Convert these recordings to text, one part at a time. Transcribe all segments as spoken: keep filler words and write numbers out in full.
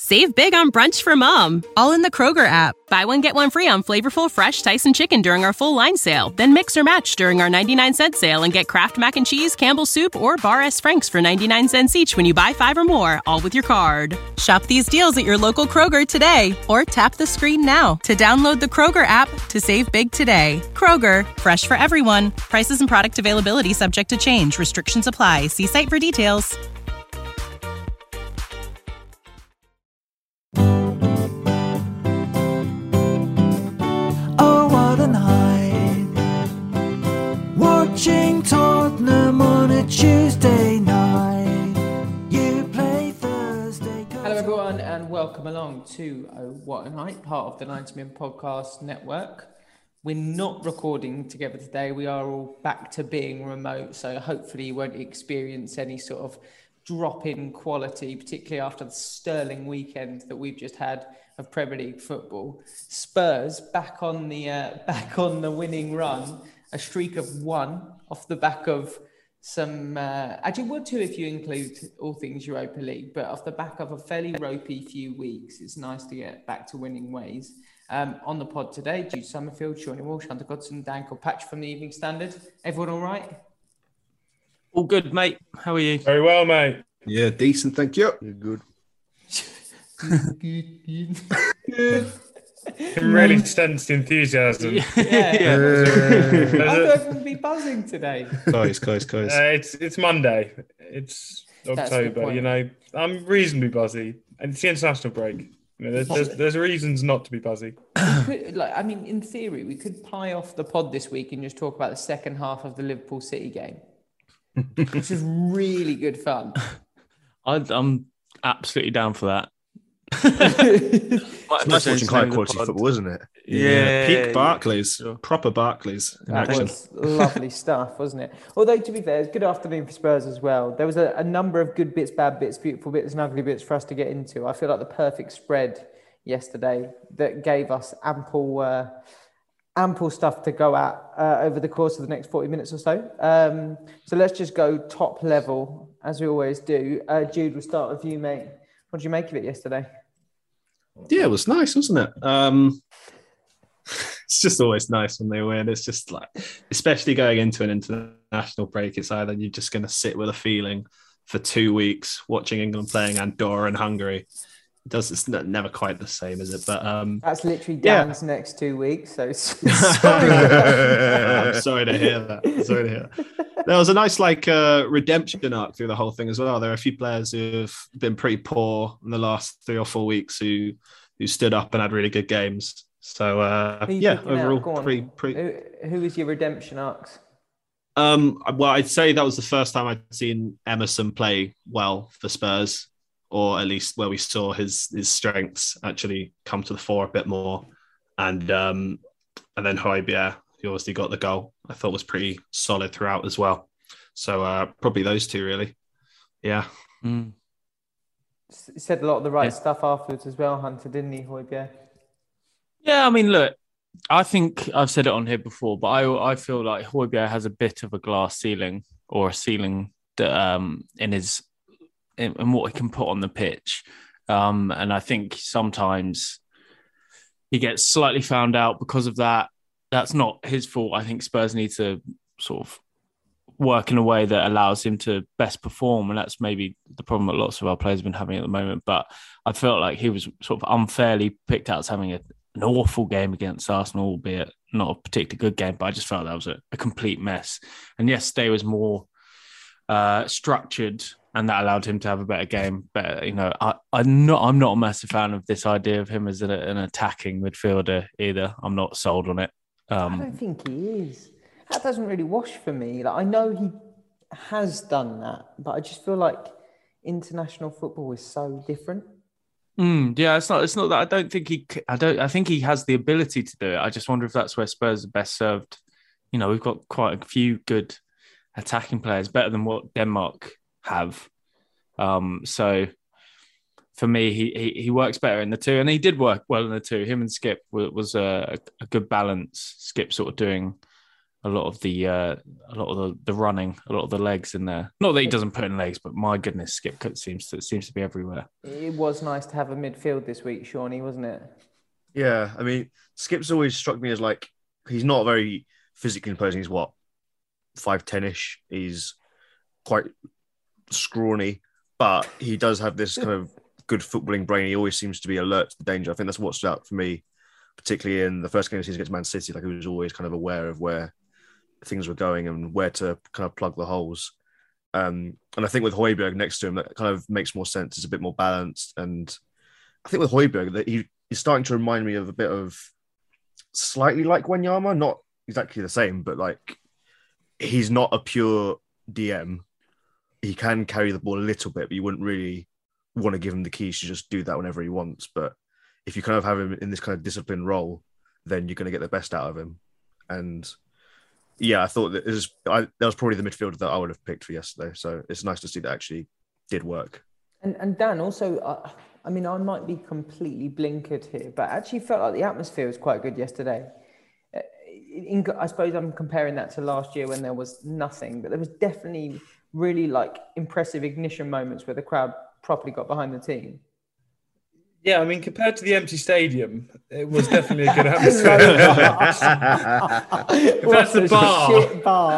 Save big on brunch for mom, all in the Kroger app. Buy one, get one free on flavorful, fresh Tyson chicken during our full line sale. Then mix or match during our ninety-nine cent sale and get Kraft Mac and Cheese, Campbell's Soup, or Bar S. Frank's for ninety-nine cents each when you buy five or more, all with your card. Shop these deals at your local Kroger today, or tap the screen now to download the Kroger app to save big today. Kroger, fresh for everyone. Prices and product availability subject to change. Restrictions apply. See site for details. Watching Tottenham on a Tuesday night. You play Thursday. Hello everyone and welcome along to Oh What a Night, part of the ninety Min Podcast Network. We're not recording together today. We are all back to being remote, so hopefully you won't experience any sort of drop in quality, particularly after the sterling weekend that we've just had of Premier League football. Spurs back on the uh, back on the winning run. A streak of one off the back of some, uh, actually one, two if you include all things Europa League, but off the back of a fairly ropey few weeks, it's nice to get back to winning ways. Um, on the pod today, Jude Summerfield, Shawnee Walsh, Hunter Godson, Dan Kilpatrick from the Evening Standard. Everyone all right? All good, mate. How are you? Very well, mate. Yeah, decent, thank you. You're good. good, good. Can really sense the enthusiasm. Yeah, yeah. Uh, I thought everyone would be buzzing today. Guys, guys, guys. Uh, it's it's Monday. It's That's the October. point. You know, I'm reasonably buzzy, and it's the international break. You know, there's, there's there's reasons not to be buzzy. We could, like, I mean, in theory, we could ply off the pod this week and just talk about the second half of the Liverpool City game, which is really good fun. I, I'm absolutely down for that. It's nice watching high quality football, isn't it? Yeah, Peak Barclays, proper Barclays in That action. was lovely stuff, wasn't it? Although, to be fair, it's a good afternoon for Spurs as well. There was a, a number of good bits, bad bits, beautiful bits, and ugly bits for us to get into. I feel like the perfect spread yesterday that gave us ample uh, ample stuff to go at uh, over the course of the next forty minutes or so. Um, so let's just go top level, as we always do. Uh, Jude, we'll start with you, mate. What did you make of it yesterday? Yeah, it was nice, wasn't it? Um, it's just always nice when they win. It's just like, especially going into an international break, it's either you're just going to sit with a feeling for two weeks watching England playing Andorra and Hungary. It does, it's never quite the same, is it? But um, That's literally yeah. Dan's next two weeks. So sorry. I'm sorry to hear that. I'm sorry to hear that. There was a nice like uh, redemption arc through the whole thing as well. There are a few players who've been pretty poor in the last three or four weeks who who stood up and had really good games. So uh, yeah, overall, pretty, pretty. Who, who is your redemption arcs? Um, well, I'd say that was the first time I'd seen Emerson play well for Spurs, or at least where we saw his his strengths actually come to the fore a bit more. And um, and then Højbjerg, who obviously got the goal, I thought was pretty solid throughout as well. So uh, probably those two, really. Yeah. Mm. He said a lot of the right Yeah. stuff afterwards as well, Hunter, didn't he, Højbjerg? Yeah, I mean, look, I think I've said it on here before, but I I feel like Højbjerg has a bit of a glass ceiling, or a ceiling that, um, in his in, in what he can put on the pitch. Um, and I think sometimes he gets slightly found out because of that. That's not his fault. I think Spurs need to sort of work in a way that allows him to best perform. And that's maybe the problem that lots of our players have been having at the moment. But I felt like he was sort of unfairly picked out as having a, an awful game against Arsenal, albeit not a particularly good game. But I just felt that was a, a complete mess. And yesterday was more uh, structured, and that allowed him to have a better game. But, you know, I, I'm not I'm not a massive fan of this idea of him as an, an attacking midfielder either. I'm not sold on it. Um, I don't think he is. That doesn't really wash for me. Like, I know he has done that, but I just feel like international football is so different. Mm, yeah, it's not. It's not that I don't think he. I don't. I think he has the ability to do it. I just wonder if that's where Spurs are best served. You know, we've got quite a few good attacking players, better than what Denmark have. Um, so for me, he, he he works better in the two, and he did work well in the two. Him and Skip was, was a, a good balance. Skip sort of doing a lot of the uh, a lot of the, the running, a lot of the legs in there. Not that he doesn't put in legs, but my goodness, Skip seems to seems to be everywhere. It was nice to have a midfield this week, Shawnee, wasn't it? Yeah, I mean, Skip's always struck me as like he's not very physically imposing. He's what five ten ish. He's quite scrawny, but he does have this kind of good footballing brain. He always seems to be alert to the danger. I think that's what stood out for me, particularly in the first game of the season against Man City. Like he was always kind of aware of where things were going and where to kind of plug the holes. Um, and I think with Højbjerg next to him, that kind of makes more sense. It's a bit more balanced. And I think with Højbjerg, that he, he's starting to remind me of a bit of slightly like Wanyama, not exactly the same, but like he's not a pure D M. He can carry the ball a little bit, but you wouldn't really want to give him the keys to just do that whenever he wants. But if you kind of have him in this kind of disciplined role, then you're going to get the best out of him. And yeah, I thought that, it was, I, that was probably the midfielder that I would have picked for yesterday. So it's nice to see that actually did work. And and Dan, also, uh, I mean, I might be completely blinkered here, but I actually felt like the atmosphere was quite good yesterday. Uh, in, I suppose I'm comparing that to last year when there was nothing, but there was definitely really like impressive ignition moments where the crowd properly got behind the team. Yeah, I mean, compared to the empty stadium, it was definitely a good atmosphere. That's the bar. Shit bar.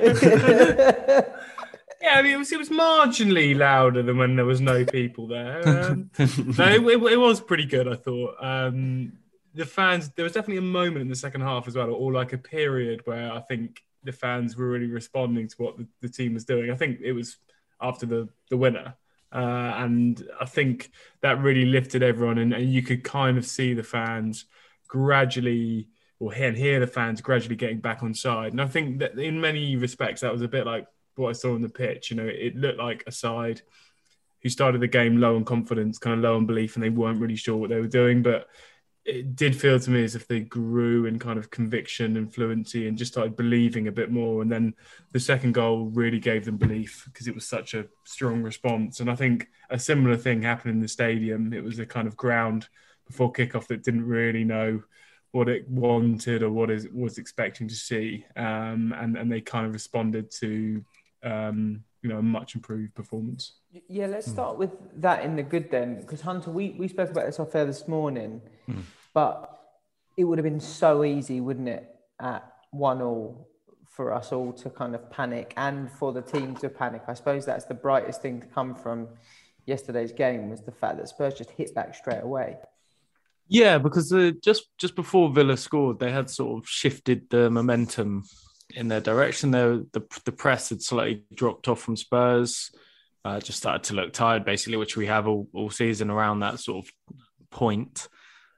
Yeah, I mean, it was it was marginally louder than when there was no people there. Um, no, it, it, it was pretty good, I thought. Um, the fans, there was definitely a moment in the second half as well, or like a period where I think the fans were really responding to what the, the team was doing. I think it was after the, the winner. Uh, and I think that really lifted everyone, and, and you could kind of see the fans gradually, or hear and hear the fans gradually getting back on side. And I think that in many respects, that was a bit like what I saw on the pitch. You know, it, it looked like a side who started the game low on confidence, kind of low on belief, and they weren't really sure what they were doing. But it did feel to me as if they grew in kind of conviction and fluency and just started believing a bit more. And then the second goal really gave them belief because it was such a strong response. And I think a similar thing happened in the stadium. It was a kind of ground before kickoff that didn't really know what it wanted or what it was expecting to see. Um, and, and they kind of responded to, um, you know, a much improved performance. Yeah, let's start with that in the good then. Because Hunter, we, we spoke about this off air this morning. Mm. But it would have been so easy, wouldn't it, at one all for us all to kind of panic and for the team to panic. I suppose that's the brightest thing to come from yesterday's game was the fact that Spurs just hit back straight away. Yeah, because uh, just, just before Villa scored, they had sort of shifted the momentum in their direction. They, the, the press had slightly dropped off from Spurs, uh, just started to look tired, basically, which we have all, all season around that sort of point.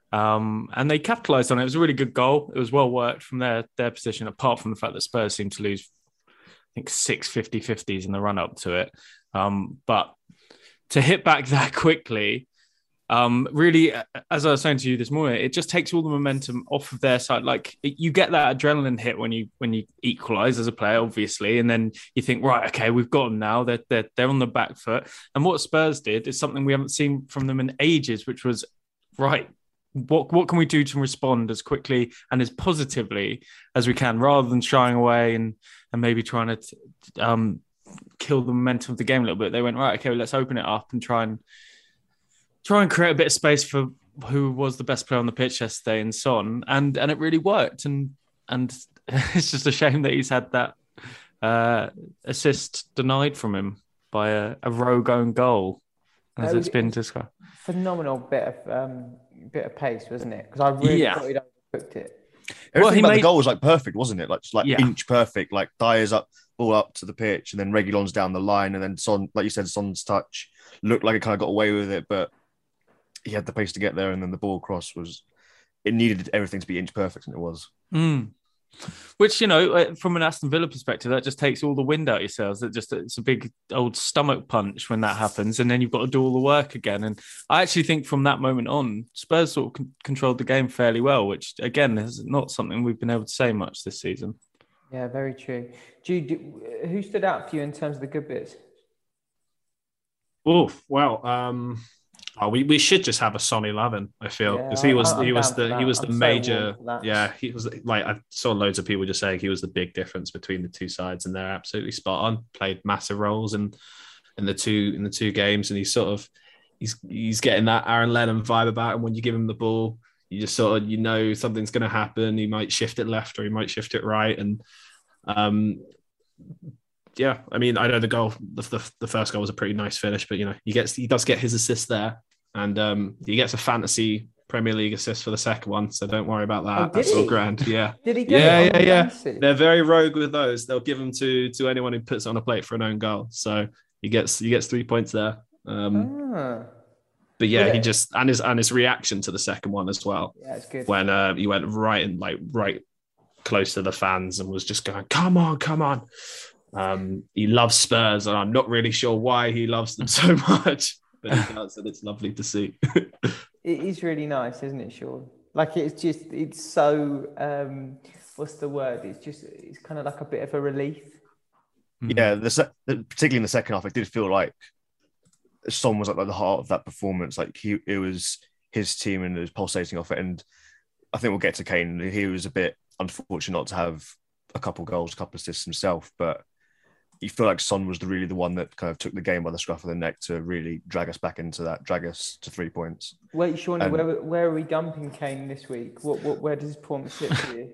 Um, and they capitalised on it. It was a really good goal. It was well worked from their their position, apart from the fact that Spurs seemed to lose, I think, six fifty-fifties in the run-up to it. Um, but to hit back that quickly, um, really, as I was saying to you this morning, it just takes all the momentum off of their side. Like, you get that adrenaline hit when you when you equalise as a player, obviously, and then you think, right, okay, we've got them now. They're, they're, they're on the back foot. And what Spurs did is something we haven't seen from them in ages, which was, right, What what can we do to respond as quickly and as positively as we can, rather than shying away and, and maybe trying to um, kill the momentum of the game a little bit? They went, right, okay, well, let's open it up and try and try and create a bit of space for who was the best player on the pitch yesterday in Son, and and it really worked. And and it's just a shame that he's had that uh, assist denied from him by a, a rogue own goal, as it's been described. Phenomenal bit of um, bit of pace, wasn't it? Because I really yeah. thought he'd overcooked it. Everything well, he about made... the goal was like perfect, wasn't it? Like just like yeah. inch perfect. Like Dyer's up, ball up to the pitch, and then Reguilon's down the line, and then Son, like you said, Son's touch looked like it kind of got away with it, but he had the pace to get there, and then the ball cross was. It needed everything to be inch perfect, and it was. Mm. Which, you know, from an Aston Villa perspective, that just takes all the wind out of your sails. It just it's a big old stomach punch when that happens, and then you've got to do all the work again. And I actually think from that moment on, Spurs sort of con- controlled the game fairly well, which again is not something we've been able to say much this season. Yeah, very true. Jude, who stood out for you in terms of the good bits? Oh, well, um, Oh, we, we should just have a Son eleven. I feel Yeah, because he was I- I'm he was down for the that. he was the I'm so major. warm for that. Yeah, he was like I saw loads of people just saying he was the big difference between the two sides, and they're absolutely spot on. Played massive roles in in the two in the two games, and he's sort of he's he's getting that Aaron Lennon vibe about him. When you give him the ball, you just sort of you know something's going to happen. He might shift it left or he might shift it right, and um. Yeah, I mean, I know the goal, the, the, the first goal was a pretty nice finish, but you know, he gets he does get his assist there, and um, he gets a fantasy Premier League assist for the second one, so don't worry about that. Oh, did That's all he? grand. Yeah, Did he get yeah, it? yeah, Oh, yeah. fancy. They're very rogue with those. They'll give them to to anyone who puts it on a plate for an own goal. So he gets he gets three points there. Um, Ah. but yeah, Well, he it- just and his and his reaction to the second one as well, Yeah, it's good. when uh, he went right and like right close to the fans and was just going, "Come on, come on." Um, he loves Spurs, and I'm not really sure why he loves them so much, but he does, and it's lovely to see. It is really nice, isn't it, Sean? Like it's just, it's so, um, what's the word? It's just, it's kind of like a bit of a relief. Yeah, the se- particularly in the second half, it did feel like Son was at the heart of that performance. Like he, it was his team and it was pulsating off it. And I think we'll get to Kane. He was a bit unfortunate not to have a couple goals, a couple assists himself, but you feel like Son was the, really the one that kind of took the game by the scruff of the neck to really drag us back into that, drag us to three points. Wait, Sean, And- where, where are we dumping Kane this week? What, what, where does his performance sit for you?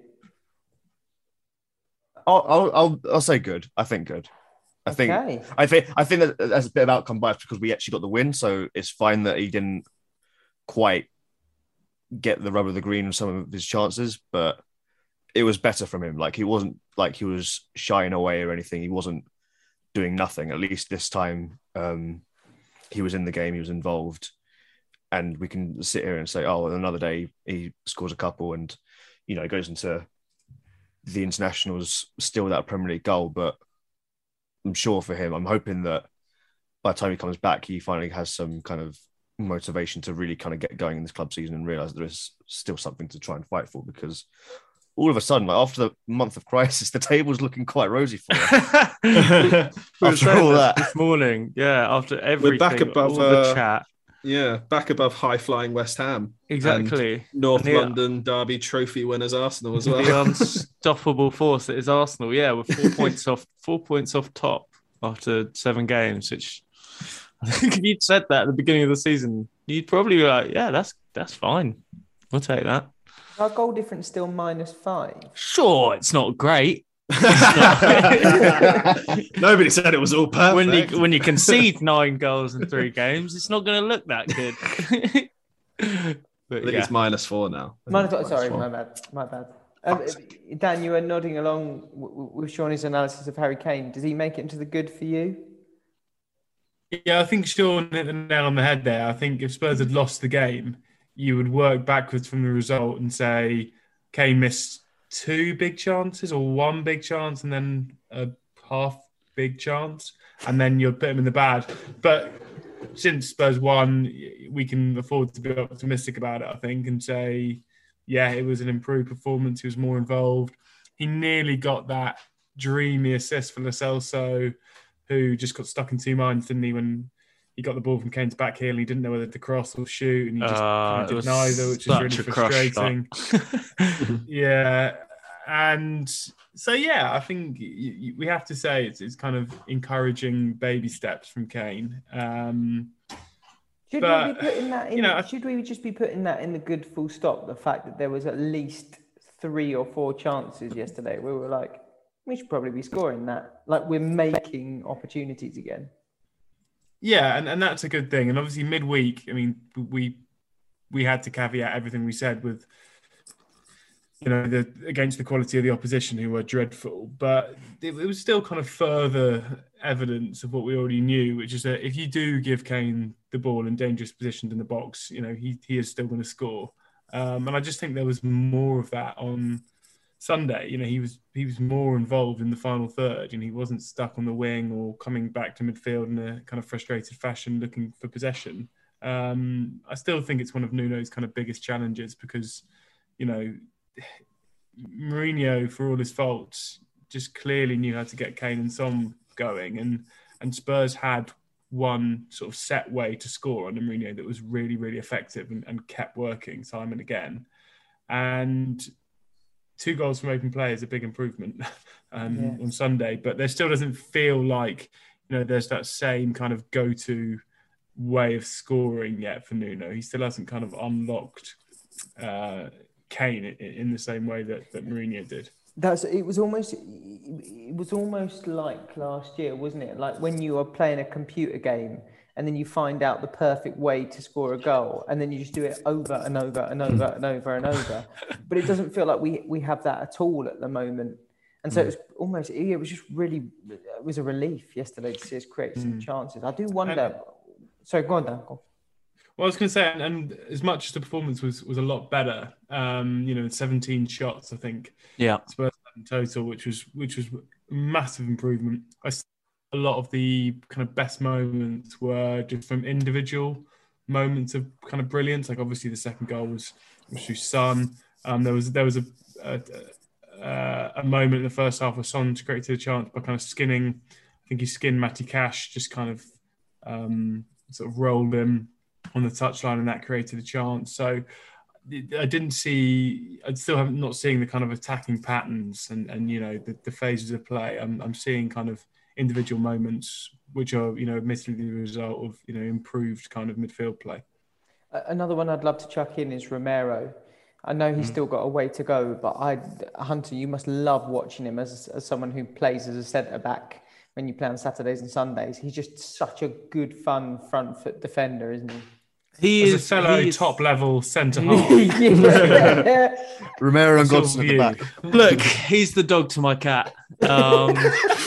I'll, I'll, I'll, I'll say good. I think good. I think Okay. I think I think that there's a bit of outcome bias because we actually got the win, so it's fine that he didn't quite get the rub of the green on some of his chances, but it was better from him. Like he wasn't like he was shying away or anything. He wasn't doing nothing. At least this time, um, he was in the game. He was involved, and we can sit here and say, "Oh, another day he scores a couple," and you know goes into the internationals still without a Premier League goal, but I'm sure for him, I'm hoping that by the time he comes back, he finally has some kind of motivation to really kind of get going in this club season and realize there is still something to try and fight for, because all of a sudden, like after the month of crisis, the table's looking quite rosy for him. We were After saying all that. this morning, yeah, after everything, back above, all the uh, chat, Yeah, back above high flying West Ham. exactly. And North And the- London Derby trophy winners Arsenal as well. The unstoppable force that is Arsenal. Yeah, we're four points off, four points off top after seven games. Which I think if you'd said that at the beginning of the season, you'd probably be like, "Yeah, that's that's fine. We'll take that." Our goal difference still minus five. Sure, it's not great. Nobody said it was all perfect. When you when you concede nine goals in three games, it's not going to look that good. I But think yeah. it's minus four now. I Minus, think it's sorry, four. my bad. My bad. Um, Dan, you were nodding along w- w- with Sean's analysis of Harry Kane. Does he make it into the good for you? Yeah, I think Sean hit the nail on the head there. I think if Spurs had lost the game, you would work backwards from the result and say Kane missed two big chances or one big chance and then a half big chance, and then you'd put him in the bad. But since Spurs won, we can afford to be optimistic about it, I think, and say, yeah, it was an improved performance. He was more involved. He nearly got that dreamy assist for Lo Celso, who just got stuck in two minds, didn't he, when he got the ball from Kane's back heel and he didn't know whether to cross or shoot, and he just Uh, kind it of was did neither, which is such really a crush frustrating. Yeah, and so yeah, I think y- y- we have to say it's it's kind of encouraging baby steps from Kane. Um, Should But, we be putting that in? you know, I- should we just be putting that in the good full stop? The fact that there was at least three or four chances yesterday where we were like, we should probably be scoring that. Like we're making opportunities again. Yeah, and, and that's a good thing. And obviously midweek, I mean, we we had to caveat everything we said with, you know, the against the quality of the opposition who were dreadful. But it, it was still kind of further evidence of what we already knew, which is that if you do give Kane the ball in dangerous positions in the box, you know, he, he is still going to score. Um, and I just think there was more of that on Sunday. You know, he was he was more involved in the final third, and he wasn't stuck on the wing or coming back to midfield in a kind of frustrated fashion looking for possession. Um, I still think it's one of Nuno's kind of biggest challenges because, you know, Mourinho, for all his faults, just clearly knew how to get Kane and Son going, and and Spurs had one sort of set way to score under Mourinho that was really, really effective and, and kept working time and again. And two goals from open play is a big improvement um, yeah. on Sunday, but there still doesn't feel like, you know, there's that same kind of go-to way of scoring yet for Nuno. He still hasn't kind of unlocked uh, Kane in, in the same way that, that Mourinho did. That's it. Was almost it was almost like last year, wasn't it? Like when you are playing a computer game and then you find out the perfect way to score a goal, and then you just do it over and over and over and over and over. But it doesn't feel like we we have that at all at the moment. And so mm. it was almost it was just really it was a relief yesterday to see us create some mm. chances. I do wonder. And, sorry, go on, Dan. Go on. Well, I was going to say, and, and as much as the performance was was a lot better, um, you know, seventeen shots, I think. Yeah. Spurs in total, which was which was a massive improvement. I a lot of the kind of best moments were just from individual moments of kind of brilliance. Like obviously the second goal was was through Son. Um, there was there was a, a a moment in the first half where Son created a chance by kind of skinning. I think he skinned Matty Cash, just kind of um, sort of rolled him on the touchline, and that created a chance. So I didn't see, I still haven't not seeing the kind of attacking patterns and, and you know, the, the phases of play. I'm, I'm seeing kind of individual moments, which are, you know, admittedly the result of, you know, improved kind of midfield play. Another one I'd love to chuck in is Romero. I know he's mm. still got a way to go, but I, Hunter, you must love watching him as, as someone who plays as a centre-back when you play on Saturdays and Sundays. He's just such a good, fun front foot defender, isn't he? He As is a fellow is... top level centre half. Romero and Godson at the back. Look, he's the dog to my cat. Um,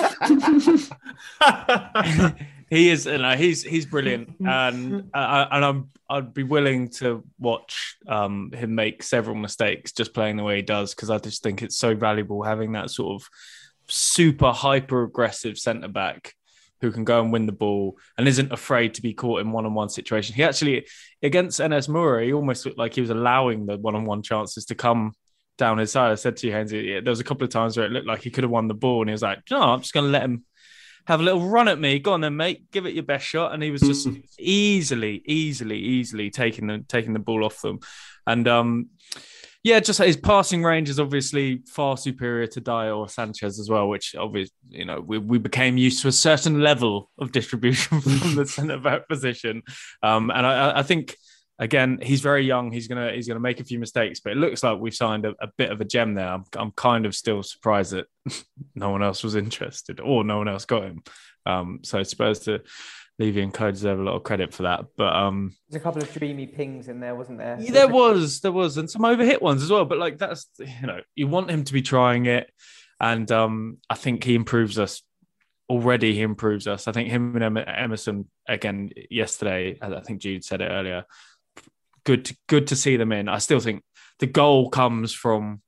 he is, you know, he's he's brilliant, and uh, and I'm I'd be willing to watch um, him make several mistakes just playing the way he does, because I just think it's so valuable having that sort of super hyper aggressive centre back who can go and win the ball and isn't afraid to be caught in one-on-one situation. He actually, against N S Moura, he almost looked like he was allowing the one-on-one chances to come down his side. I said to you, Haynes, there was a couple of times where it looked like he could have won the ball, and he was like, no, I'm just going to let him have a little run at me. Go on then, mate. Give it your best shot. And he was just easily, easily, easily taking the, taking the ball off them. And, um, yeah, just his passing range is obviously far superior to Dyer or Sanchez as well, which obviously, you know, we, we became used to a certain level of distribution from the centre back position. Um, and I, I think, again, he's very young. He's gonna he's gonna make a few mistakes, but it looks like we've signed a, a bit of a gem there. I'm I'm kind of still surprised that no one else was interested or no one else got him. Um, so Spurs to Levy and Co deserve a lot of credit for that. But um, there's a couple of dreamy pings in there, wasn't there? Yeah, there was, there was, and some overhit ones as well. But like that's, you know, you want him to be trying it, and um, I think he improves us. Already, he improves us. I think him and Emerson again yesterday. I think Jude said it earlier. Good, to, good to see them in. I still think the goal comes from.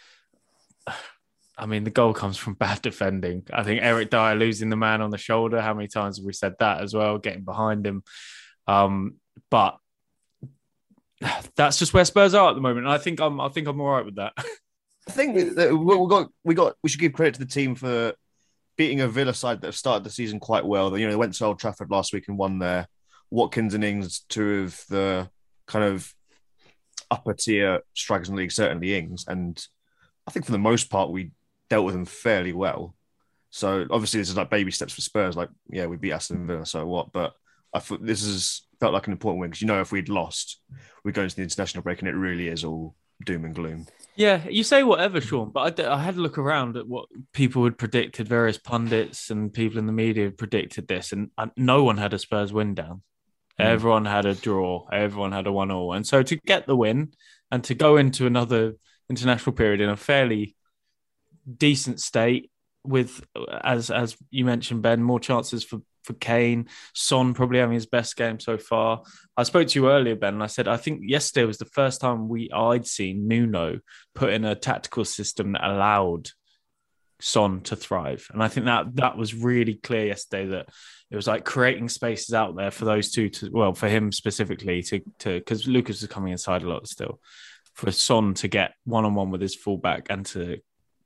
I mean, the goal comes from bad defending. I think Eric Dyer losing the man on the shoulder. How many times have we said that as well? Getting behind him. Um, but that's just where Spurs are at the moment. And I think I'm I think I'm all right with that. I think that we got we got we should give credit to the team for beating a Villa side that have started the season quite well. You know, they went to Old Trafford last week and won there. Watkins and Ings, two of the kind of upper tier strikers in the league, certainly Ings. And I think for the most part, we dealt with them fairly well. So obviously this is like baby steps for Spurs. Like, yeah, we beat Aston Villa, so what? But I thought this has felt like an important win because, you know, if we'd lost, we'd go into the international break and it really is all doom and gloom. Yeah, you say whatever, Sean, but I, I had a look around at what people had predicted, various pundits and people in the media had predicted this, and no one had a Spurs win down. Mm. Everyone had a draw. Everyone had a one-all. And so to get the win and to go into another international period in a fairly decent state with, as as you mentioned, Ben, more chances for, for Kane. Son probably having his best game so far. I spoke to you earlier, Ben, and I said I think yesterday was the first time we I'd seen Nuno put in a tactical system that allowed Son to thrive. And I think that that was really clear yesterday, that it was like creating spaces out there for those two to, well, for him specifically to, to because Lucas was coming inside a lot still, for Son to get one-on-one with his fullback and to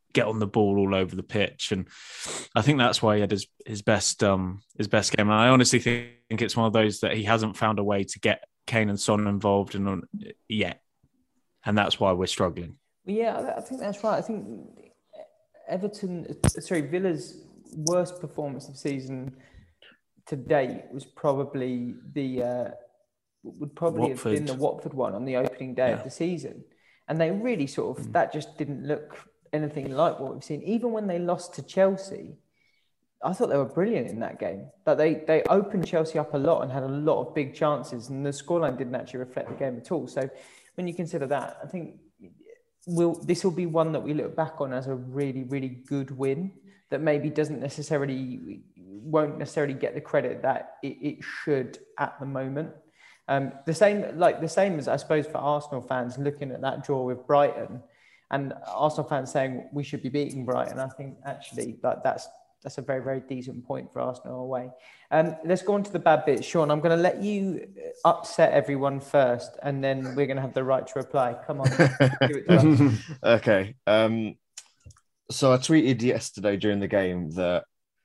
get on the ball all over the pitch, and I think that's why he had his his best um his best game. And I honestly think it's one of those that he hasn't found a way to get Kane and Son involved in yet, and that's why we're struggling. Yeah, I think that's right. I think Everton, sorry, Villa's worst performance of the season to date was probably the uh, would probably Watford. have been the Watford one on the opening day Yeah. of the season, and they really sort of that just didn't look anything like what we've seen. Even when they lost to Chelsea, I thought they were brilliant in that game. But they they opened Chelsea up a lot and had a lot of big chances, and the scoreline didn't actually reflect the game at all. So when you consider that, I think we'll this will be one that we look back on as a really, really good win that maybe doesn't necessarily won't necessarily get the credit that it, it should at the moment. Um, the same like the same as I suppose for Arsenal fans looking at that draw with Brighton, and Arsenal fans saying we should be beating Brighton. I think actually that that's that's a very, very decent point for Arsenal away. Um, let's go on to the bad bits. Sean, I'm going to let you upset everyone first, and then we're going to have the right to reply. Come on. Give it to us. Okay. Um, so I tweeted yesterday during the game that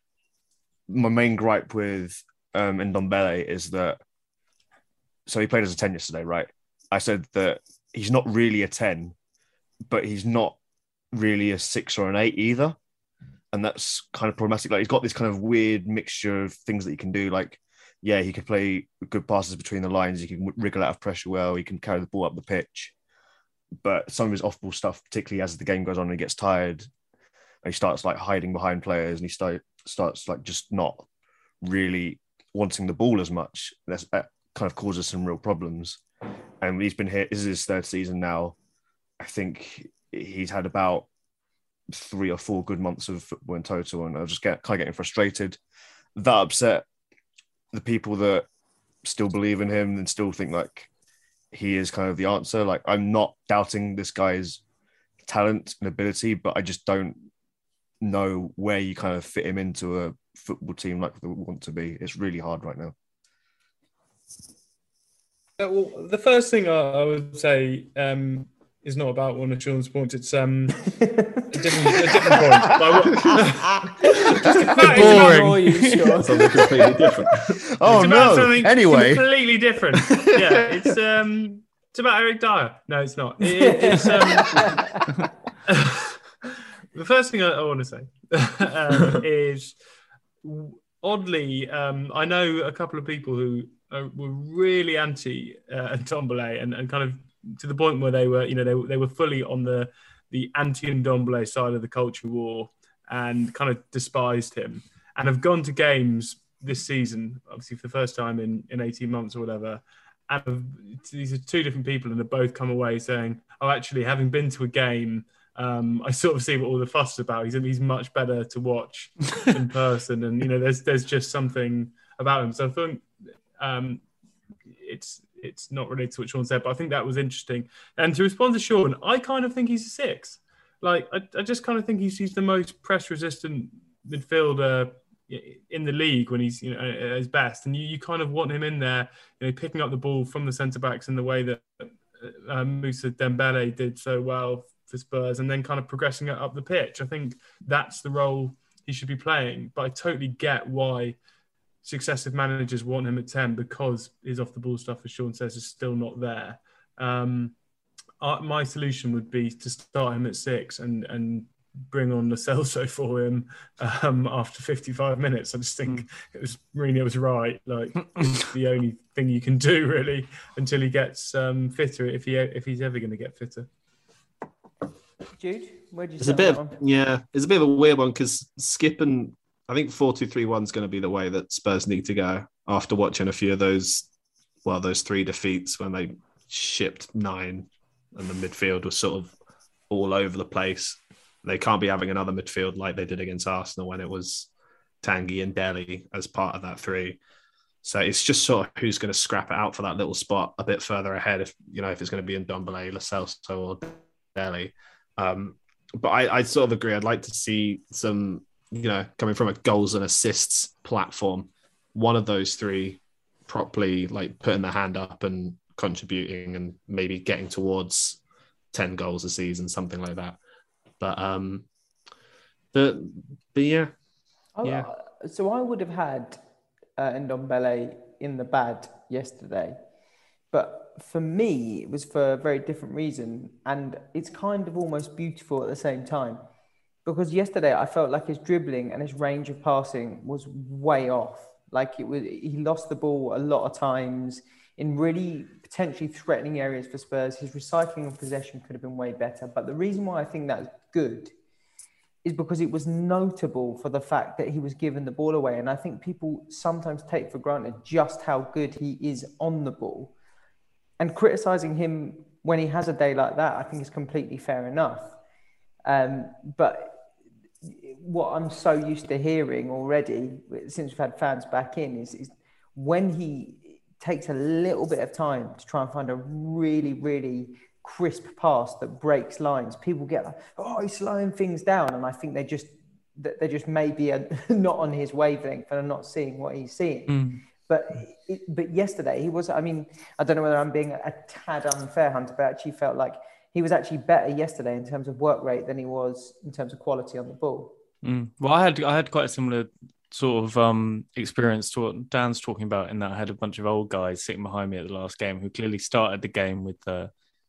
my main gripe with um, Ndombele is that, so he played as a ten yesterday, right? I said that he's not really a ten, but he's not really a six or an eight either. And that's kind of problematic. Like he's got this kind of weird mixture of things that he can do. Like, yeah, he can play good passes between the lines. He can wriggle out of pressure well. He can carry the ball up the pitch. But some of his off-ball stuff, particularly as the game goes on and he gets tired, and he starts like hiding behind players, and he start, starts like just not really wanting the ball as much. That's, that kind of causes some real problems. And he's been here. This is his third season now. I think he's had about three or four good months of football in total, and I was just get kind of getting frustrated. That upset the people that still believe in him and still think like he is kind of the answer. Like I'm not doubting this guy's talent and ability, but I just don't know where you kind of fit him into a football team like we want to be. It's really hard right now. Uh, well, the first thing I, I would say um, is not about one of Sean's points. It's um, a different, a different point. But Boring. Something completely different. Oh it's about no! something Anyway, completely different. Yeah, it's um, it's about Eric Dyer. No, it's not. It, it- it's um, the first thing I, I want to say um, is oddly, um, I know a couple of people who uh, were really anti uh, Ndombele and, and kind of to the point where they were, you know, they, they were fully on the the anti-Ndombele side of the culture war and kind of despised him, and have gone to games this season, obviously for the first time in, in eighteen months or whatever. And have, these are two different people, and they both come away saying, oh, actually, having been to a game, um, I sort of see what all the fuss is about. He's, he's much better to watch in person. And, you know, there's there's just something about him. So I think um, it's it's not related to what Sean said, but I think that was interesting. And to respond to Sean, I kind of think he's a six. Like, I, I just kind of think he's, he's the most press-resistant midfielder in the league when he's, you know, at his best. And you, you kind of want him in there, you know, picking up the ball from the centre-backs in the way that uh, Moussa Dembele did so well for Spurs, and then kind of progressing it up the pitch. I think that's the role he should be playing. But I totally get why successive managers want him at ten, because his off-the-ball stuff, as Sean says, is still not there. Um, uh, my solution would be to start him at six and and bring on Lo Celso for him um, after fifty-five minutes. I just think it was Mourinho was right. Like, it's the only thing you can do really until he gets um, fitter, if he if he's ever going to get fitter. Jude, where do you It's a stand bit on of, that one? yeah, it's a bit of a weird one because skipping, I think four two three one is going to be the way that Spurs need to go after watching a few of those, well, those three defeats when they shipped nine and the midfield was sort of all over the place. They can't be having another midfield like they did against Arsenal when it was Tanguy and Dele as part of that three. So it's just sort of who's going to scrap it out for that little spot a bit further ahead. If you know if it's going to be Ndombele, Lo Celso, or Dele. Um, but I, I sort of agree. I'd like to see some, you know, coming from a goals and assists platform, one of those three properly like putting their hand up and contributing and maybe getting towards ten goals a season, something like that. But um, But but yeah, Oh, Yeah. uh, So I would have had uh, Ndombele in the bad yesterday, but for me it was for a very different reason, and it's kind of almost beautiful at the same time, because yesterday I felt like his dribbling and his range of passing was way off. Like it was, he lost the ball a lot of times in really potentially threatening areas for Spurs. His recycling of possession could have been way better, but the reason why I think that's good is because it was notable for the fact that he was giving the ball away. And I think people sometimes take for granted just how good he is on the ball. And criticising him when he has a day like that, I think is completely fair enough. Um, but what I'm so used to hearing already, since we've had fans back in, is, is when he takes a little bit of time to try and find a really, really crisp pass that breaks lines, people get like, oh, he's slowing things down, and I think they just they just maybe are not on his wavelength and are not seeing what he's seeing. Mm. But it, but yesterday he was. I mean, I don't know whether I'm being a tad unfair, Hunter, but I actually felt like he was actually better yesterday in terms of work rate than he was in terms of quality on the ball. Mm. Well, I had I had quite a similar sort of um, experience to what Dan's talking about, in that I had a bunch of old guys sitting behind me at the last game who clearly started the game with the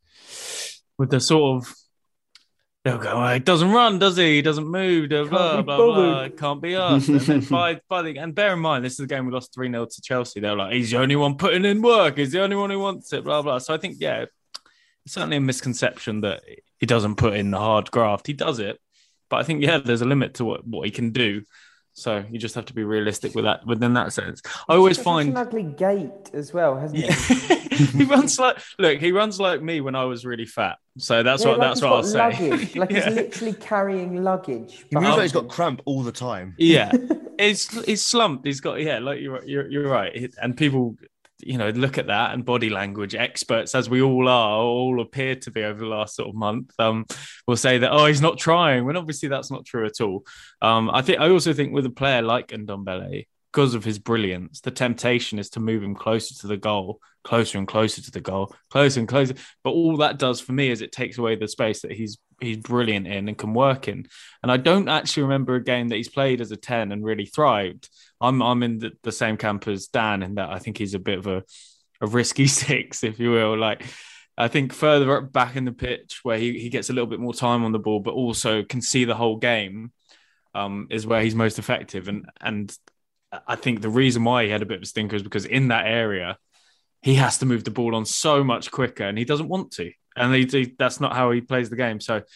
with the sort of, they'll go, oh, he doesn't run, does he? He doesn't move, blah, blah, blah, blah. It can't be us. And then by, by the, and bear in mind, this is a game we lost three nil to Chelsea. They were like, he's the only one putting in work. He's the only one who wants it, blah, blah. So I think, yeah, it's certainly a misconception that he doesn't put in the hard graft. He does it. But I think, yeah, there's a limit to what, what he can do. So you just have to be realistic with that within that sense. I always find an ugly gait as well, hasn't yeah. he? he runs like look, he runs like me when I was really fat. So that's Yeah, what like that's he's what I'll got say. luggage. Like Yeah. he's literally carrying luggage. He moves behind like he's got him. cramp all the time. Yeah, he's he's slumped. He's got yeah, like you're you're, you're right. And people, you know, look at that, and body language experts, as we all are, all appear to be over the last sort of month, um, will say that, oh, he's not trying. When obviously that's not true at all. Um, I think I also think with a player like Ndombele, because of his brilliance, the temptation is to move him closer to the goal, closer and closer to the goal, closer and closer. But all that does for me is it takes away the space that he's he's brilliant in and can work in. And I don't actually remember a game that he's played as a ten and really thrived. I'm I'm in the, the same camp as Dan in that I think he's a bit of a, a risky six, if you will. Like, I think further up back in the pitch where he, he gets a little bit more time on the ball, but also can see the whole game, um, is where he's most effective. And and I think the reason why he had a bit of a stinker is because in that area, he has to move the ball on so much quicker, and he doesn't want to. And he, he, that's not how he plays the game. So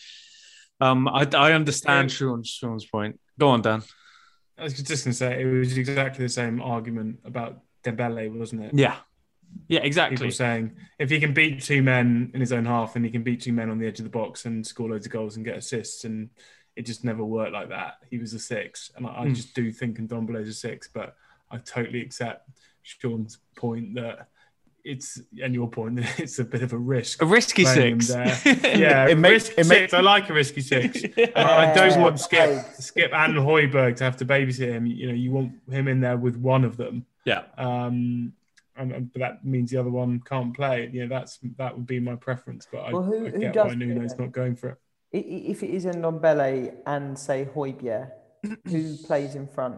um, I, I understand Sean, Sean's point. Go on, Dan. I was just going to say, it was exactly the same argument about Dembele, wasn't it? Yeah. Yeah, exactly. People saying if he can beat two men in his own half, and he can beat two men on the edge of the box and score loads of goals and get assists, and it just never worked like that. He was a six. And I, I Mm. just do think Ndombele is a six, but I totally accept Sean's point that it's, and your point that it's a bit of a risk. A risky playing him six. there. Yeah, It it makes- risky it makes- six. I like a risky six. I, I don't Yeah. want Skip, Skip and Højbjerg to have to babysit him. You know, you want him in there with one of them. Yeah. Um, and, and- but that means the other one can't play. You know, that's that would be my preference. But I, Well, who- I who get does why play Nuno's then? not going for it. I- i- If it is Ndombele and say Højbjerg, who plays in front?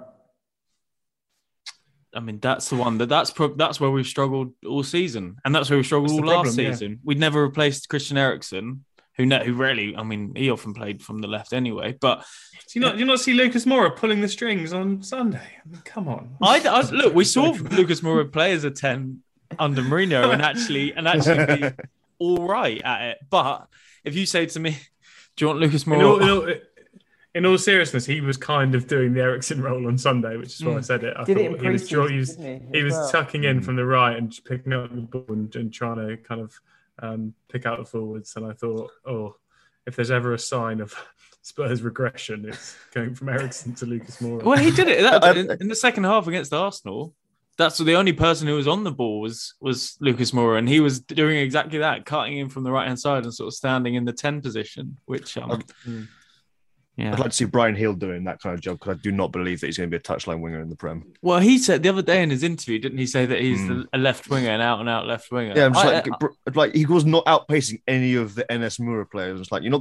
I mean, that's the one that that's pro- that's where we've struggled all season, and that's where we struggled That's all the last problem, yeah. season. We'd never replaced Christian Eriksen, who ne- who rarely. I mean, he often played from the left anyway. But Do you not do you not see Lucas Moura pulling the strings on Sunday? I mean, come on. I, I look, we saw Lucas Moura play as a ten under Mourinho, and actually and actually be all right at it. But if you say to me, "Do you want Lucas In all, in, Moura?" all, in all seriousness, he was kind of doing the Eriksen role on Sunday, which is why I Mm. said it. I Did it in thought he was, pre-season, he was, didn't he as was well? tucking in Mm. from the right and just picking up the ball and, and trying to kind of um, pick out the forwards. And I thought, oh, if there's ever a sign of Spurs regression, it's going from Eriksen to Lucas Moura. Well, he did it that, I- in, in the second half against Arsenal. That's the only person who was on the ball was was Lucas Moura, and he was doing exactly that, cutting in from the right hand side and sort of standing in the ten position. Which, um, Mm. yeah. I'd like to see Brian Hill doing that kind of job because I do not believe that he's going to be a touchline winger in the Prem. Well, he said the other day in his interview, didn't he say that he's Mm. the, a left winger, an out and out left winger? Yeah, I'm just I- like, I- br- like he was not outpacing any of the N S Moura players. It's like you're not going to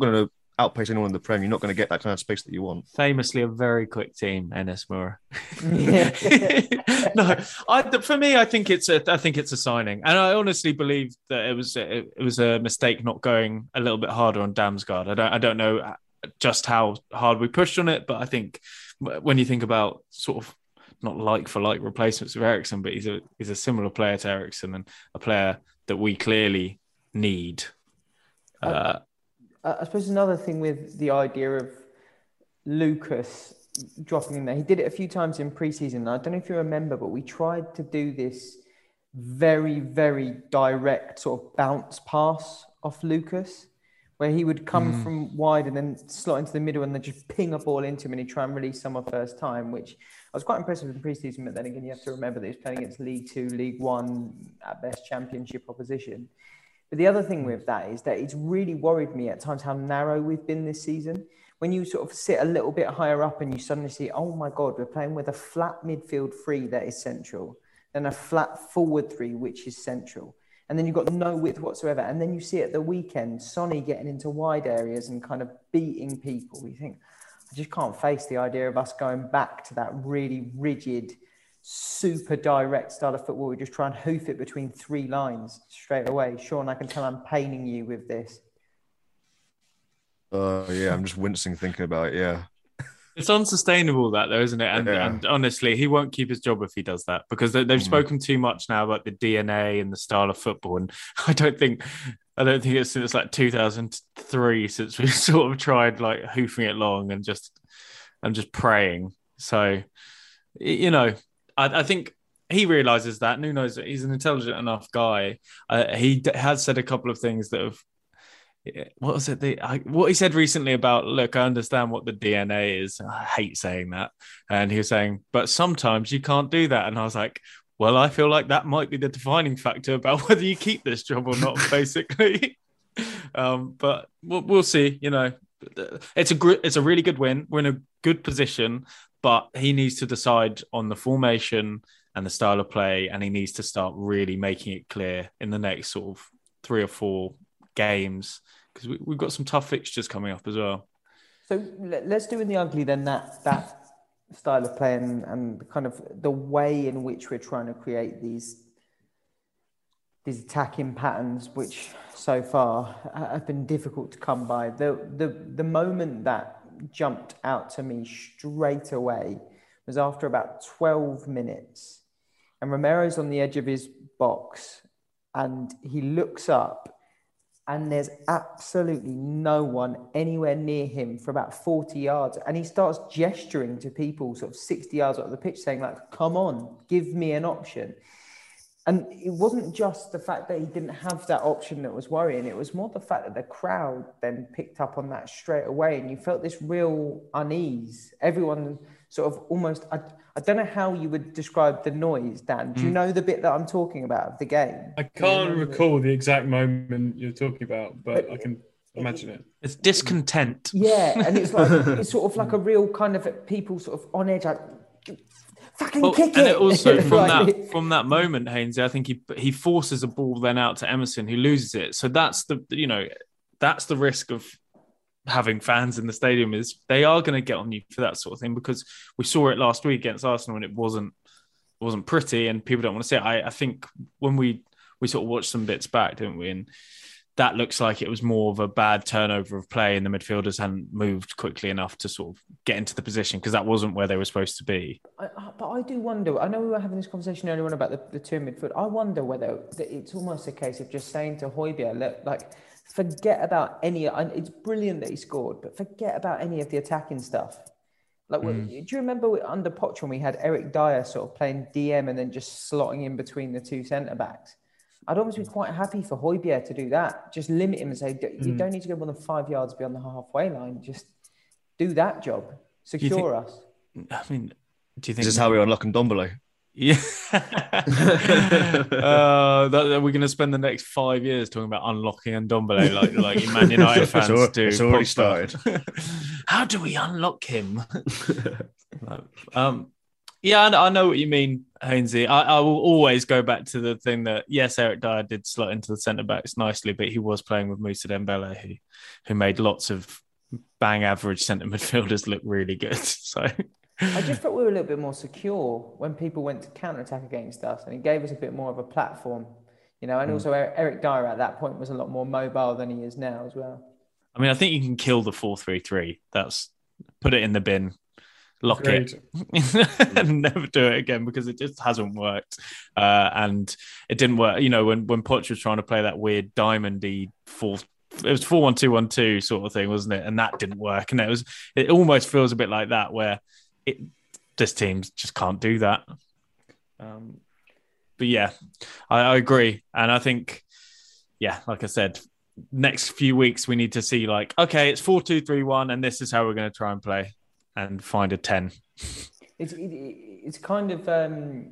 outpace anyone in the Prem, you're not going to get that kind of space that you want. Famously, a very quick team, N S Moura. Yeah. No, I, for me, I think it's a, I think it's a signing, and I honestly believe that it was, it, it was a mistake not going a little bit harder on Damsgaard. I don't, I don't know just how hard we pushed on it, but I think when you think about sort of not like for like replacements of Ericsson, but he's a he's a similar player to Ericsson and a player that we clearly need. Uh, Uh, I suppose another thing with the idea of Lucas dropping in there, he did it a few times in pre-season. I don't know if you remember, but we tried to do this very, very direct sort of bounce pass off Lucas, where he would come Mm. from wide and then slot into the middle and then just ping a ball into him and he'd try and release someone first time, which I was quite impressed with in pre-season. But then again, you have to remember that he's playing against League Two, League One, at best Championship opposition. But the other thing with that is that it's really worried me at times how narrow we've been this season. When you sort of sit a little bit higher up and you suddenly see, oh my God, we're playing with a flat midfield three that is central, then a flat forward three, which is central. And then you've got no width whatsoever. And then you see at the weekend, Sonny getting into wide areas and kind of beating people. You think, I just can't face the idea of us going back to that really rigid, super direct style of football. We just try and hoof it between three lines straight away. Sean, I can tell I'm paining you with this. Oh, uh, yeah, I'm just wincing thinking about it, yeah. It's unsustainable, that though, isn't it? And, Yeah. and honestly, he won't keep his job if he does that, because they, they've Mm. spoken too much now about the D N A and the style of football. And I don't think, I don't think it's since like two thousand three since we sort of tried like hoofing it long and just, and just praying. So, you know, I, I think he realizes that. Nuno's he's an intelligent enough guy. Uh, he d- has said a couple of things that have. What was it? The I, what he said recently about, look, I understand what the D N A is. I hate saying that. And he was saying, but sometimes you can't do that. And I was like, well, I feel like that might be the defining factor about whether you keep this job or not, basically. um, but we'll, we'll see. You know, it's a gr- it's a really good win. We're in a good position, but he needs to decide on the formation and the style of play, and he needs to start really making it clear in the next sort of three or four games, because we, we've got some tough fixtures coming up as well. So let- let's do in the ugly then that that style of play and, and kind of the way in which we're trying to create these these attacking patterns, which so far have been difficult to come by. The the the moment that jumped out to me straight away was after about twelve minutes, and Romero's on the edge of his box, and he looks up. And there's absolutely no one anywhere near him for about forty yards. And he starts gesturing to people sort of sixty yards up the pitch saying like, come on, give me an option. And it wasn't just the fact that he didn't have that option that was worrying. It was more the fact that the crowd then picked up on that straight away. And you felt this real unease. Everyone sort of almost, I, I don't know how you would describe the noise, Dan. Do you know the bit that I'm talking about of the game? I Do you can't remember? recall the exact moment you're talking about, but I can imagine it. It's discontent. Yeah, and it's like it's sort of like a real kind of people sort of on edge, like fucking Well, kick and it. it also from Like- that from that moment, Haynes, I think he he forces a ball then out to Emerson, who loses it. So that's the you know that's the risk of having fans in the stadium, is they are going to get on you for that sort of thing, because we saw it last week against Arsenal and it wasn't it wasn't pretty and people don't want to see it. I, I think when we we sort of watched some bits back, didn't we? And that looks like it was more of a bad turnover of play and the midfielders hadn't moved quickly enough to sort of get into the position, because that wasn't where they were supposed to be. I, I- but I do wonder, I know we were having this conversation earlier on about the, the two in midfield. I wonder whether that it's almost a case of just saying to Højbjerg, look, like, forget about any, and it's brilliant that he scored, but forget about any of the attacking stuff. Like, what- do you remember under Poch when we had Eric Dyer sort of playing D M and then just slotting in between the two centre-backs? I'd almost be quite happy for Højbjerg to do that. Just limit him and say, "D- you don't need to go more than five yards beyond the halfway line. Just do that job. Secure think- us." I mean, do you think This is how we unlock Ndombele. Yeah. uh, that, that we're going to spend the next five years talking about unlocking Ndombele like like Man United It's fans al- do. it's already Pogba. How do we unlock him? um, yeah, I, I know what you mean, Hainsey. I, I will always go back to the thing that, yes, Eric Dyer did slot into the centre backs nicely, but he was playing with Moussa Dembele, who, who made lots of bang average centre midfielders look really good. So I just thought we were a little bit more secure when people went to counter-attack against us, and it gave us a bit more of a platform, you know. And Mm. also Eric Dyer at that point was a lot more mobile than he is now as well. I mean, I think you can kill the four three three. That's put it in the bin, lock Agreed. it, and never do it again because it just hasn't worked. Uh, and it didn't work. You know, when when Poch was trying to play that weird diamondy four, it was four one two one two sort of thing, wasn't it? And that didn't work. And it was it almost feels a bit like that where it this team just can't do that. Um, but yeah, I, I agree, and I think yeah, like I said. Next few weeks, we need to see like, okay, it's four two three one, and this is how we're going to try and play and find a ten. It's it, it's kind of um,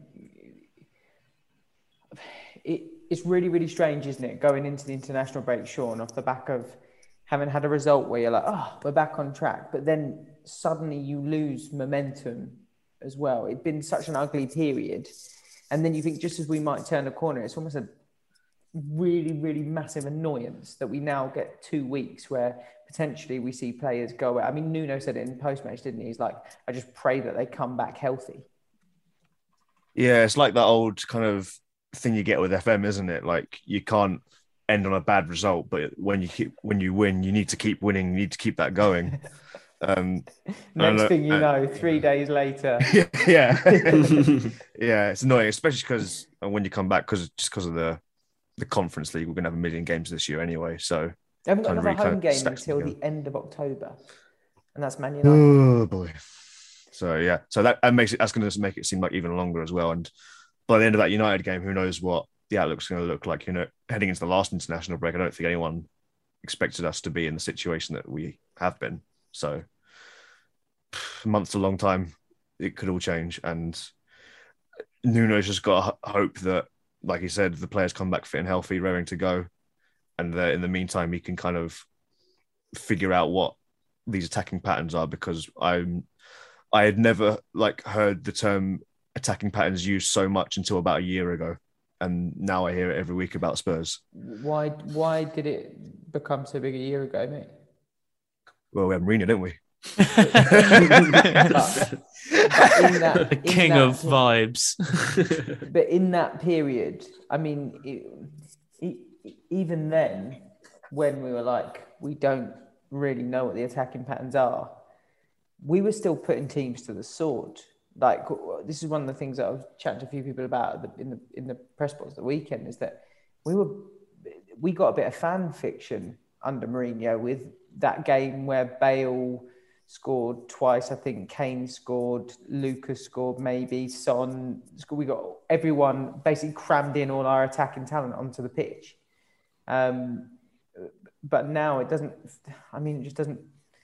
it, it's really really strange, isn't it? Going into the international break, Sean, off the back of having had a result where you're like, oh, we're back on track, but then suddenly you lose momentum as well. It's been such an ugly period, and then you think just as we might turn a corner, it's almost a really, really massive annoyance that we now get two weeks where potentially we see players go out. I mean, Nuno said it in post-match, didn't he? He's like, I just pray that they come back healthy. Yeah, it's like that old kind of thing you get with F M, isn't it? Like you can't end on a bad result, but when you keep when you win, you need to keep winning. You need to keep that going. Um, Next and, thing you uh, know, three days later. yeah, yeah, it's annoying, especially because when you come back, because just because of the the Conference League, we're going to have a million games this year anyway. So They haven't got kind of another really kind home of game stacks until together. the end of October, and that's Man United. Oh boy. So yeah, so that, that makes it that's going to make it seem like even longer as well. And by the end of that United game, who knows what the outlook's going to look like? You know, heading into the last international break, I don't think anyone expected us to be in the situation that we have been. So a month's a long time. It could all change, and Nuno's just got to hope that, like he said, the players come back fit and healthy, raring to go, and that in the meantime he can kind of figure out what these attacking patterns are, because I'm I had never like heard the term attacking patterns used so much until about a year ago, and now I hear it every week about Spurs. Why? Why did it become so big a year ago, mate? Well, we had Mourinho, didn't we? But- but in that- The in king that- of vibes. But in that period, I mean, it, it, even then, when we were like, we don't really know what the attacking patterns are, we were still putting teams to the sword. Like, this is one of the things that I was chatting to a few people about in the in the press box the weekend, is that we were we got a bit of fan fiction under Mourinho with that game where Bale scored twice. I think Kane scored, Lucas scored, maybe Son scored. We got everyone basically crammed in all our attacking talent onto the pitch. Um, but now it doesn't. I mean, it just doesn't.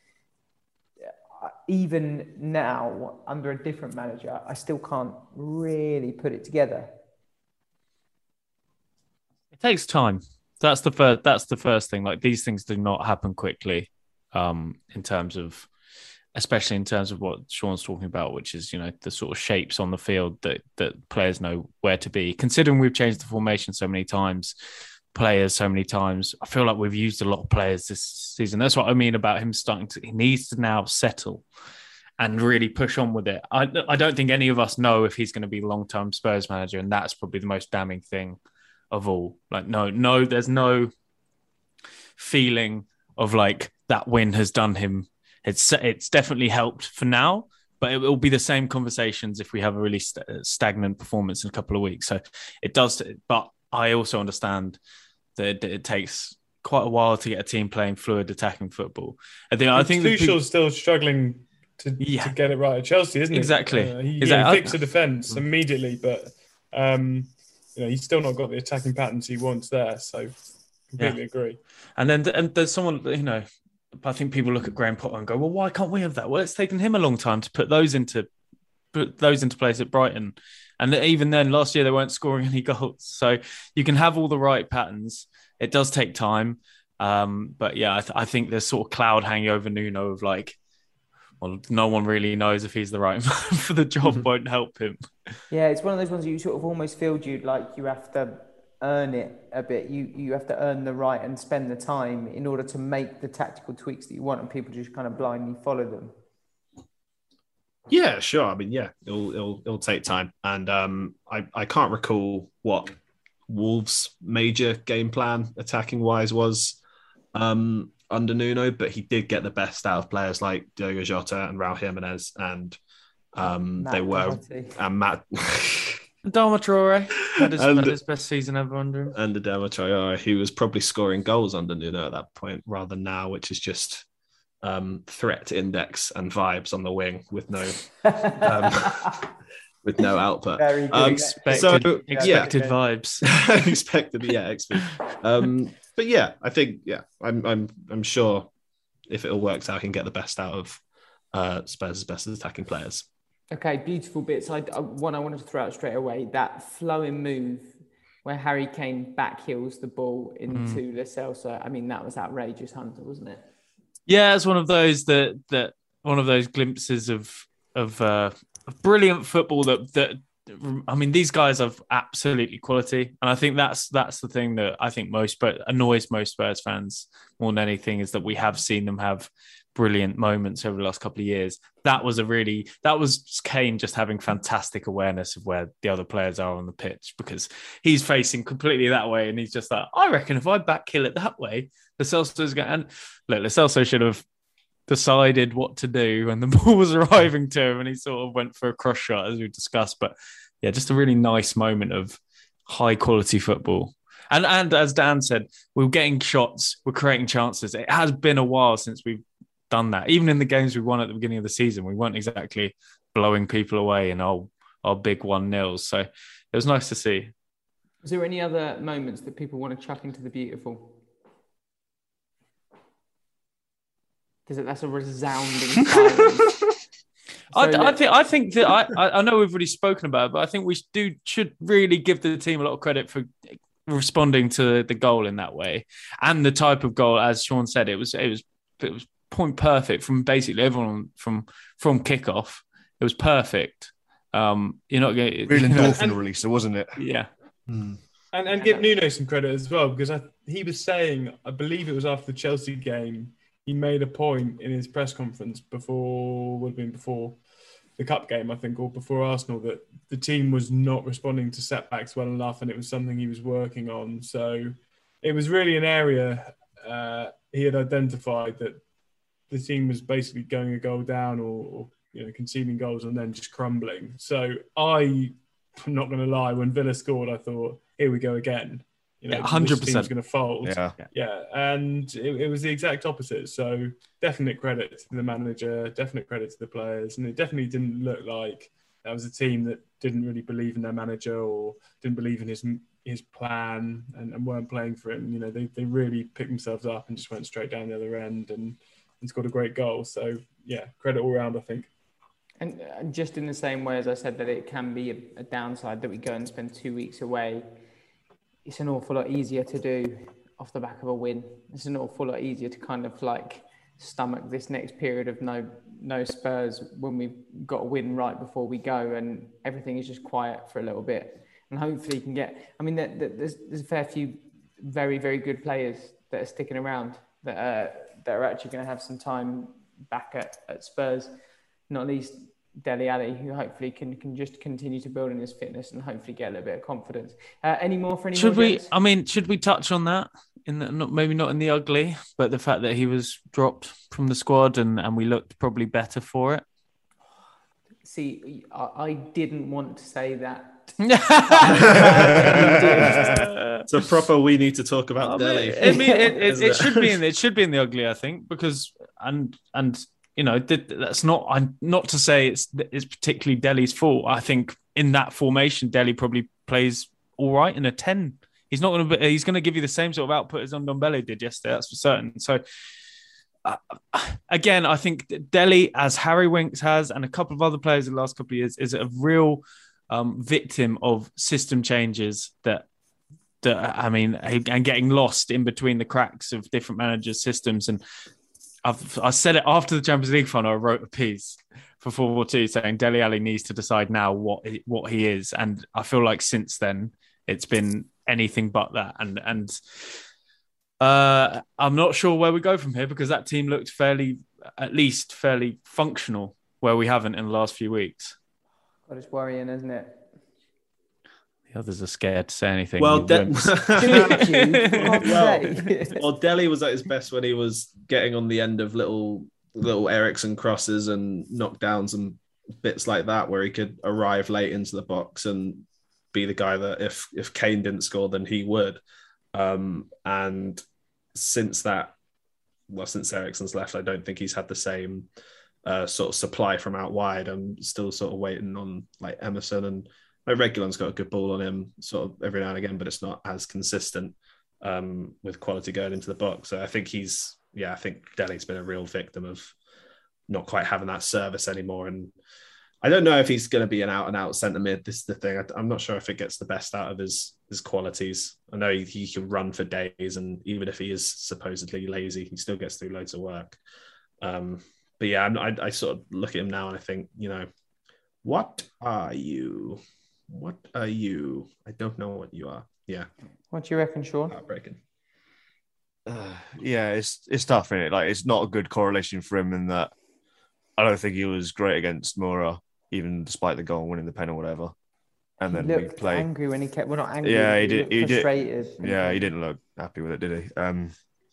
Even now, under a different manager, I still can't really put it together. It takes time. That's the first. That's the first thing. Like, these things do not happen quickly. Um, in terms of, especially in terms of what Sean's talking about, which is, you know, the sort of shapes on the field that that players know where to be. Considering we've changed the formation so many times, players so many times, I feel like we've used a lot of players this season. That's what I mean about him starting to. He needs to now settle and really push on with it. I I don't think any of us know if he's going to be long-term Spurs manager, and that's probably the most damning thing of all. Like, no, no, there's no feeling of like that win has done him. It's it's definitely helped for now, but it will be the same conversations if we have a really st- stagnant performance in a couple of weeks. So it does, but I also understand that it, it takes quite a while to get a team playing fluid attacking football. I think I think the Tuchel's people- still struggling to, Yeah. to get it right at Chelsea, isn't he? Exactly. Uh, he, Exactly. yeah, he fixed the defence immediately, but um, you know, he's still not got the attacking patterns he wants there. So completely agree. And then and there's someone, you know, I think people look at Graham Potter and go, well, why can't we have that? Well, it's taken him a long time to put those into put those into place at Brighton. And even then, last year, they weren't scoring any goals. So you can have all the right patterns. It does take time. Um, but yeah, I, th- I think there's sort of cloud hanging over Nuno of like, well, no one really knows if he's the right man for the job, won't help him. Yeah, it's one of those ones that you sort of almost feel, Jude, like you have to earn it a bit. You you have to earn the right and spend the time in order to make the tactical tweaks that you want, and people just kind of blindly follow them. Yeah, sure. I mean, yeah, it'll it'll it'll take time, and um, I I can't recall what Wolves' major game plan attacking wise was um under Nuno, but he did get the best out of players like Diogo Jota and Raul Jimenez, and um Matt they were Doherty. and Matt Dharma Traore had his, And- had his best season ever under him. and Adama Traore, who was probably scoring goals under Nuno at that point, rather than now, which is just um threat index and vibes on the wing with no um, with no output. Very good. Um, Expected, so yeah, expected vibes. expected, yeah, expected. Um, but yeah, I think yeah, I'm I'm I'm sure if it all works out, he can get the best out of uh, Spurs' best attacking players. Okay, beautiful bits. I, I, one I wanted to throw out straight away, that flowing move where Harry Kane back heels the ball into Mm. Lo Celso. I mean, that was outrageous, Hunter, wasn't it? Yeah, it's one of those that that one of those glimpses of of uh, of brilliant football that that I mean, these guys have absolutely quality, and I think that's that's the thing that I think most but annoys most Spurs fans more than anything is that we have seen them have brilliant moments over the last couple of years. That was a really that was Kane just having fantastic awareness of where the other players are on the pitch, because he's facing completely that way, and he's just like, I reckon if I back kill it that way, Lo Celso's going. And look, Lo Celso should have decided what to do when the ball was arriving to him, and he sort of went for a cross shot, as we discussed. But yeah, just a really nice moment of high quality football. And and as Dan said, we're getting shots, we're creating chances. It has been a while since we've done that. Even in the games we won at the beginning of the season, we weren't exactly blowing people away in our, our big one nils. So it was nice to see. Is there any other moments that people want to chuck into the beautiful? Because that's a resounding silence. I, So I let- think I think that I, I I know we've already spoken about it, but I think we do should really give the team a lot of credit for responding to the goal in that way, and the type of goal, as Sean said, it was it was it was point perfect from basically everyone from from kickoff. It was perfect. Um, you're not going Real you know, endorphin releaser, wasn't it? yeah. And, and give Nuno some credit as well, because I, he was saying, I believe it was after the Chelsea game, he made a point in his press conference before, would have been before the Cup game, I think, or before Arsenal, that the team was not responding to setbacks well enough, and it was something he was working on. So it was really an area uh, he had identified that the team was basically going a goal down, or, or you know, conceding goals and then just crumbling. So I, I'm not going to lie, when Villa scored, I thought, here we go again. You know, Yeah, one hundred this percent. team's going to fold. Yeah. Yeah, and it, it was the exact opposite. So definite credit to the manager, definite credit to the players, and it definitely didn't look like that was a team that didn't really believe in their manager or didn't believe in his his plan and, and weren't playing for him. You know, they, they really picked themselves up and just went straight down the other end and, and scored a great goal. So yeah, credit all round, I think. And uh, just in the same way as I said that it can be a, a downside that we go and spend two weeks away, it's an awful lot easier to do off the back of a win. It's an awful lot easier to kind of like stomach this next period of no no Spurs when we've got a win right before we go and everything is just quiet for a little bit. And hopefully you can get, I mean, there, there- there's, there's a fair few very, very good players that are sticking around that are, that are actually going to have some time back at, at Spurs, not least Dele Alli, who hopefully can, can just continue to build in his fitness and hopefully get a little bit of confidence. Uh, any more for any Should more we? gents? I mean, should we touch on that? In the, not maybe not in the ugly, but the fact that he was dropped from the squad and, and we looked probably better for it. See, I, I didn't want to say that. It's a proper we need to talk about I Delhi. mean, I mean, it, it, isn't it should be in it should be in the ugly, I think, because and and you know that- that's not I'm not to say it's it's particularly Delhi's fault. I think in that formation, Delhi probably plays all right in a ten. He's not going to he's going to give you the same sort of output as Ndombele did yesterday. That's for certain. So. Uh, again, I think Delhi, as Harry Winks has, and a couple of other players in the last couple of years, is a real um, victim of system changes that, that I mean, and getting lost in between the cracks of different managers' systems. And I've I said it after the Champions League final. I wrote a piece for four forty-two saying Dele Alli needs to decide now what he, what he is, and I feel like since then it's been anything but that. And and uh, I'm not sure where we go from here because that team looked fairly, at least fairly functional, where we haven't in the last few weeks. God, it's worrying, isn't it? The others are scared to say anything. Well, De- well, well, Dele was at his best when he was getting on the end of little little Eriksen crosses and knockdowns and bits like that, where he could arrive late into the box and be the guy that if if Kane didn't score, then he would. Um, and since that, well, since Eriksen's left, I don't think he's had the same uh, sort of supply from out wide. I'm still sort of waiting on like Emerson, and like Reguilon's got a good ball on him sort of every now and again, but it's not as consistent um, with quality going into the box. So I think he's, yeah, I think Dele's been a real victim of not quite having that service anymore. And I don't know if he's going to be an out and out centre mid. This is the thing. I, I'm not sure if it gets the best out of his his qualities. I know he, he can run for days, and even if he is supposedly lazy, he still gets through loads of work. Um, but yeah, I'm, I, I sort of look at him now and I think, you know, what are you? What are you? I don't know what you are. Yeah. What do you reckon, Sean? Heartbreaking. Uh, yeah, it's it's tough, isn't it? Like, it's not a good correlation for him in that I don't think he was great against Moura, even despite the goal and winning the pen or whatever. And He then we looked play. angry when he kept. Well, not angry. Yeah, but he did- looked he did. frustrated. Yeah, he didn't look happy with it, did he? Um,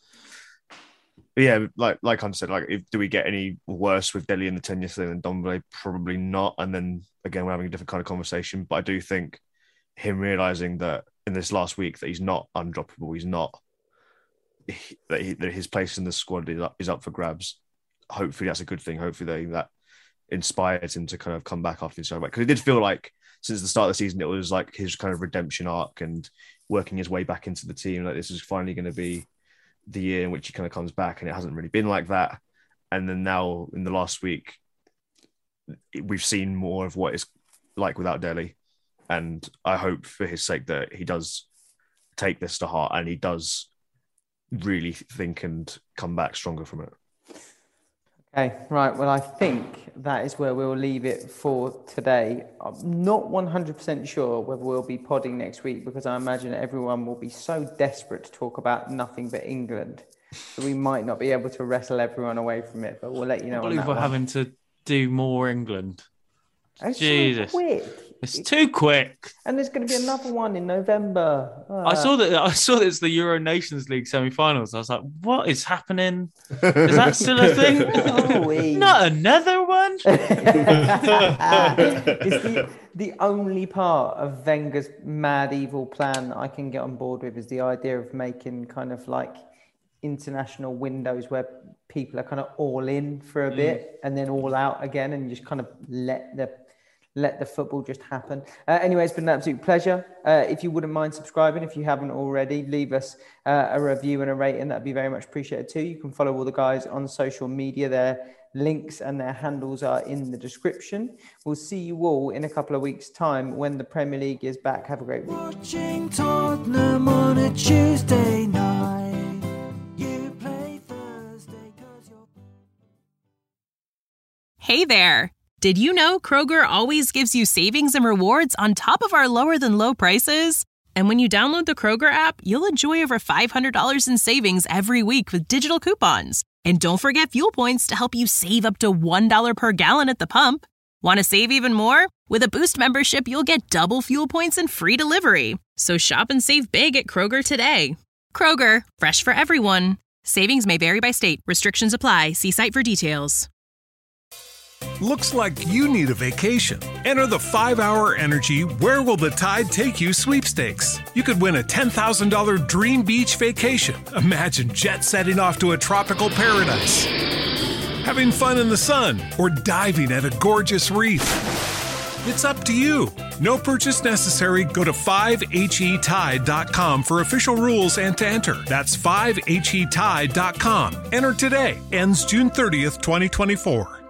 but yeah, like like Hunter said, like, if, do we get any worse with Dele in the ten yesterday than Ndombele? Probably not. And then again, we're having a different kind of conversation. But I do think him realizing that in this last week that he's not undroppable, he's not that, he, that his place in the squad is up, is up for grabs. Hopefully, that's a good thing. Hopefully, that inspired him to kind of come back after this. Because it did feel like since the start of the season, it was like his kind of redemption arc and working his way back into the team. Like, this is finally going to be the year in which he kind of comes back, and it hasn't really been like that. And then now in the last week, we've seen more of what it's like without Dele. And I hope for his sake that he does take this to heart and he does really think and come back stronger from it. Okay, right. Well, I think that is where we'll leave it for today. I'm not one hundred percent sure whether we'll be podding next week because I imagine everyone will be so desperate to talk about nothing but England that we might not be able to wrestle everyone away from it, but we'll let you know. I on believe that we're one. having to do more England. It's Jesus. so quick. It's too quick. And there's going to be another one in November. Uh, I saw that. I saw that it's the Euro Nations League semi-finals. I was like, "What is happening? Is that still a thing? Oh, we- Not another one." it's the, the only part of Wenger's mad evil plan that I can get on board with is the idea of making kind of like international windows where people are kind of all in for a Mm. bit and then all out again, and you just kind of let the let the football just happen. Uh, anyway, it's been an absolute pleasure. Uh, if you wouldn't mind subscribing, if you haven't already, leave us uh, a review and a rating. That'd be very much appreciated too. You can follow all the guys on social media. Their links and their handles are in the description. We'll see you all in a couple of weeks' time when the Premier League is back. Have a great week. Watching Tottenham on a Tuesday night. You play Thursday 'cause you're... Hey there. Did you know Kroger always gives you savings and rewards on top of our lower than low prices? And when you download the Kroger app, you'll enjoy over five hundred dollars in savings every week with digital coupons. And don't forget fuel points to help you save up to one dollar per gallon at the pump. Want to save even more? With a Boost membership, you'll get double fuel points and free delivery. So shop and save big at Kroger today. Kroger, fresh for everyone. Savings may vary by state. Restrictions apply. See site for details. Looks like you need a vacation. Enter the five hour Energy Where Will the Tide Take You sweepstakes. You could win a ten thousand dollars dream beach vacation. Imagine jet setting off to a tropical paradise, having fun in the sun, or diving at a gorgeous reef. It's up to you. No purchase necessary. Go to five H E tide dot com for official rules and to enter. That's five H E tide dot com. Enter today. Ends June thirtieth, twenty twenty-four.